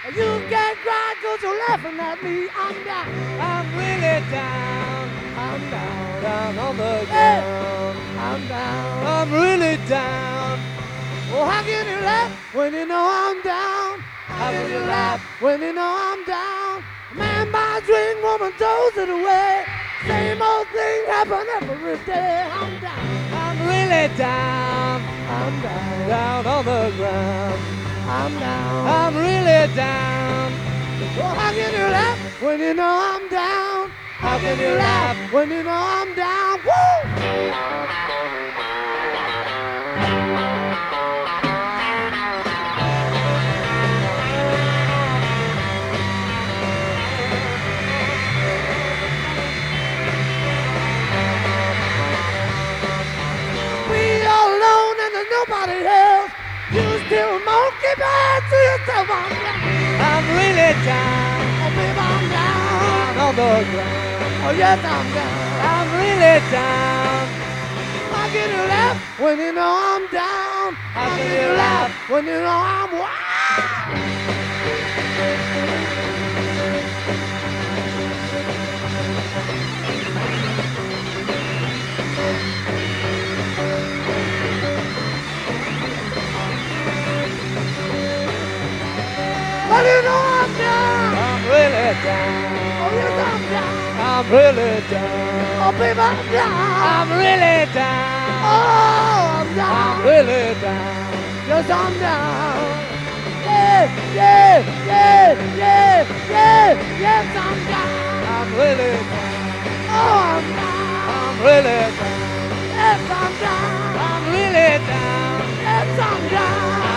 You can't cry 'cause you're laughing at me. I'm down. I'm really down, I'm down. down on the Hey, ground. I'm down. I'm really down. Oh, how can you laugh when you know I'm down? How can you laugh when you know I'm down? Man buys drink, woman throws it away. Same old thing happen every day. I'm down. I'm really down, I'm down. down on the ground. I'm down. I'm really down. Oh, how can you laugh when you know I'm down? How can you laugh when you know I'm down? Woo! We all alone and there's nobody else. You still monkey bad to yourself. I'm down. I'm really down, Oh, baby, I'm down. down on the ground. Oh, yes, I'm down. I'm really down. How can you laugh when you know I'm down? How can you laugh when you know I'm wild? When you know I'm down. I'm really down. Oh, yes, I'm down. I'm really down. Oh, baby, I'm down. I'm really down. Oh, I'm down. I'm really down. Yes, I'm down. Yeah, yeah, yeah, yeah, yeah. Yes, I'm down. I'm really down. Oh, I'm down. I'm really down. Yes, I'm down. I'm really down. Yes, I'm down.